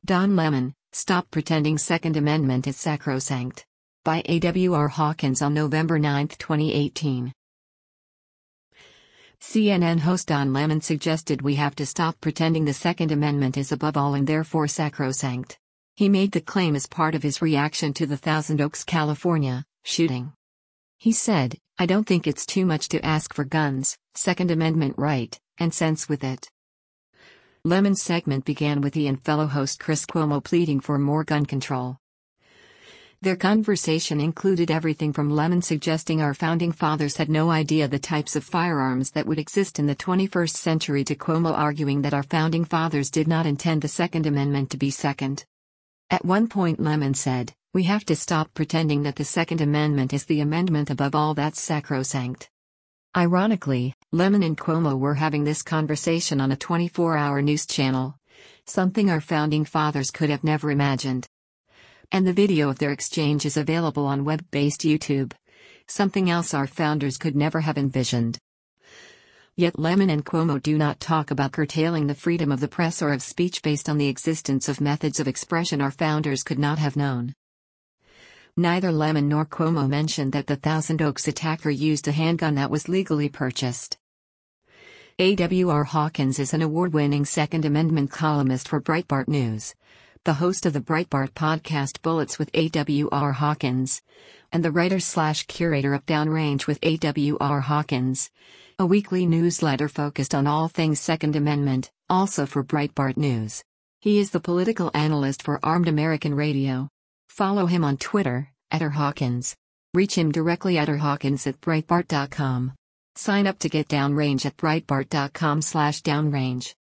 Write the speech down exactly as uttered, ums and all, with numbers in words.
Don Lemon, Stop Pretending Second Amendment is Sacrosanct. By A W R Hawkins on November ninth, twenty eighteen. C N N host Don Lemon suggested we have to stop pretending the Second Amendment is above all and therefore sacrosanct. He made the claim as part of his reaction to the Thousand Oaks, California, shooting. He said, "I don't think it's too much to ask for guns, Second Amendment right, and sense with it." Lemon's segment began with he and fellow host Chris Cuomo pleading for more gun control. Their conversation included everything from Lemon suggesting our founding fathers had no idea the types of firearms that would exist in the twenty-first century to Cuomo arguing that our founding fathers did not intend the Second Amendment to be second. At one point Lemon said, "We have to stop pretending that the Second Amendment is the amendment above all that's sacrosanct." Ironically, Lemon and Cuomo were having this conversation on a twenty-four hour news channel, something our founding fathers could have never imagined. And the video of their exchange is available on web-based YouTube, something else our founders could never have envisioned. Yet Lemon and Cuomo do not talk about curtailing the freedom of the press or of speech based on the existence of methods of expression our founders could not have known. Neither Lemon nor Cuomo mentioned that the Thousand Oaks attacker used a handgun that was legally purchased. A W R Hawkins is an award-winning Second Amendment columnist for Breitbart News, the host of the Breitbart podcast Bullets with A W R Hawkins, and the writer-slash-curator of Downrange with A W R Hawkins, a weekly newsletter focused on all things Second Amendment, also for Breitbart News. He is the political analyst for Armed American Radio. Follow him on Twitter, at R Hawkins. Reach him directly at rhawkins at breitbart dot com. Sign up to get Downrange at breitbart dot com slash downrange.